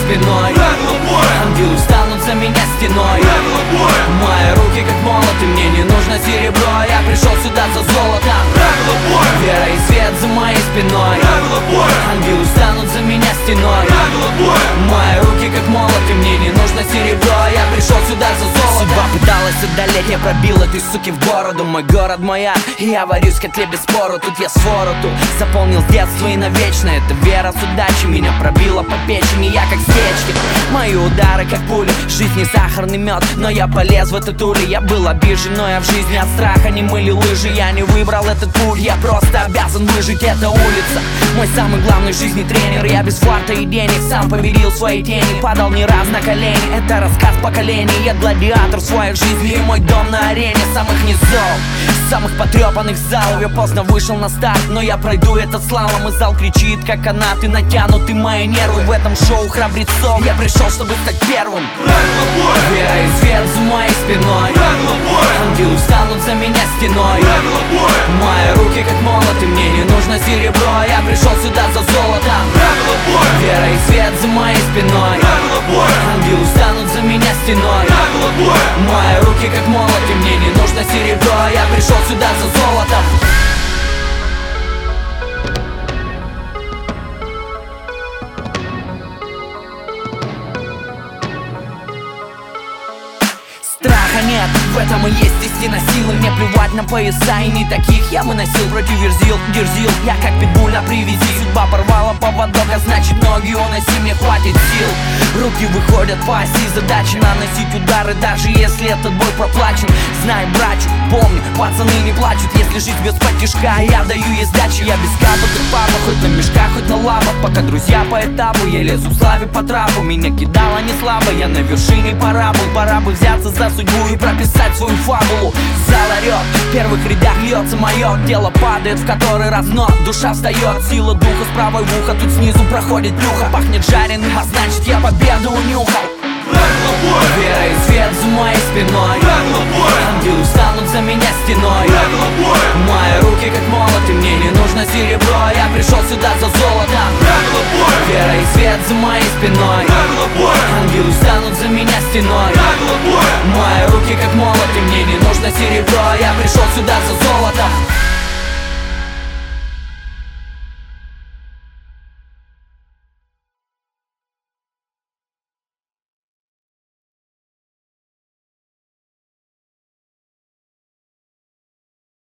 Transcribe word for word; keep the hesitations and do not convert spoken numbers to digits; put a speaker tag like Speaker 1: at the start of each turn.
Speaker 1: спиной. Ангелы встанут за меня стеной. Мои руки как молоты, мне не нужно серебро. Я пришел сюда за золотом. Вера и свет за моей спиной. Ангелы встанут за меня стеной. Мои руки как молоты, мне не нужно серебро. Я пришел сюда за золотом. Судьба пыталась одолеть, я пробил этой суки в бороду. Мой город, моя, и я варюсь в котле без спору. Тут я свороту заполнил детство и навечно. Это вера с удачей меня пробила по печени. Я как стечки, мои удары как пули. Жизнь не сахарный мед, но я полез в этот улей. Я был обижен, но я в жизни от страха не мыли лыжи. Я не выбрал этот путь, я просто обязан выжить. Это улица, мой самый главный в жизни тренер. Я без фарта и денег сам победил свои тени. Падал не раз на колени, это рассказ поколений. Я гладиатор в своей жизни, и мой дом на арене самых низов, самых потрепанных залов. Я поздно вышел на старт, но я пройду этот слалом. И зал кричит, как канаты натянуты мои нервы. В этом шоу храбрецов я пришел, чтобы стать первым. Вера и свет за моей спиной. Ангелы встанут за меня стеной. Мои руки как молоты, мне не нужно серебро. Я пришел сюда за золотом. Вера и свет за моей спиной. Ангелы встанут за меня стеной. Мои руки как молоты, мне не нужно серебро. Я пришел сюда за золотом. Страха нет, в этом и есть истина силы. Мне плевать на пояса, и не таких я выносил. Против верзил, дерзил, я как питбуль на привязи. Судьба порвала поводок, а значит ноги уноси, мне хватит сил. Руки выходят по оси, задача наносить удары, даже если этот бой проплачен. Знай, брачу, помню, пацаны не плачут, если жить без подтяжка. Я даю ей сдачи, я без капок и папа, хоть на мешках, хоть на лавах. Пока друзья по этапу, я лезу в славе по трапу. Меня кидало не слабо, я на вершине парабол. Пора бы взяться за судьбу и прописать свою фабулу. Зал орёт, в первых рядах льется мое. Тело падает в который раз, но душа встает. Сила духа с правой в ухо, тут снизу проходит плюха. Пахнет жареным, а значит я победу унюхал. Вера и свет за моей спиной. Ангелы встанут за меня стеной. Мои руки как молоты, мне не нужно серебро. Я пришел сюда за золотом. Вера и свет за моей спиной. Ангелы встанут за меня стеной. Мои руки как молоты, мне не нужно серебро. Я пришел сюда за золотом.